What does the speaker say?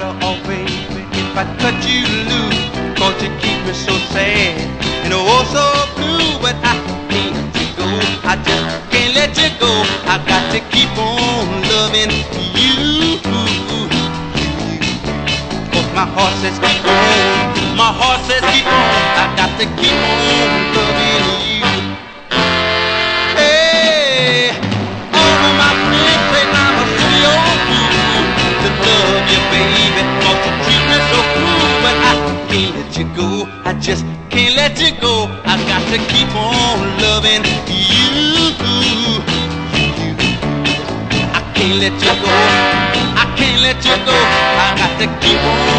oh baby, if I cut you loose, 'cause you keep me so sad and oh so blue. But I can't let you go, I just can't let you go. I got to keep on loving you. 'Cause my heart says keep on, my heart says keep on. I got to keep on loving you. Hey, all of my friends say I'm a silly old fool to love you, baby, 'cause you treat me so cruel. But I can't let you go, I just can't let you go. I got to keep on loving you. I can't let you go, I can't let you go. I got to keep on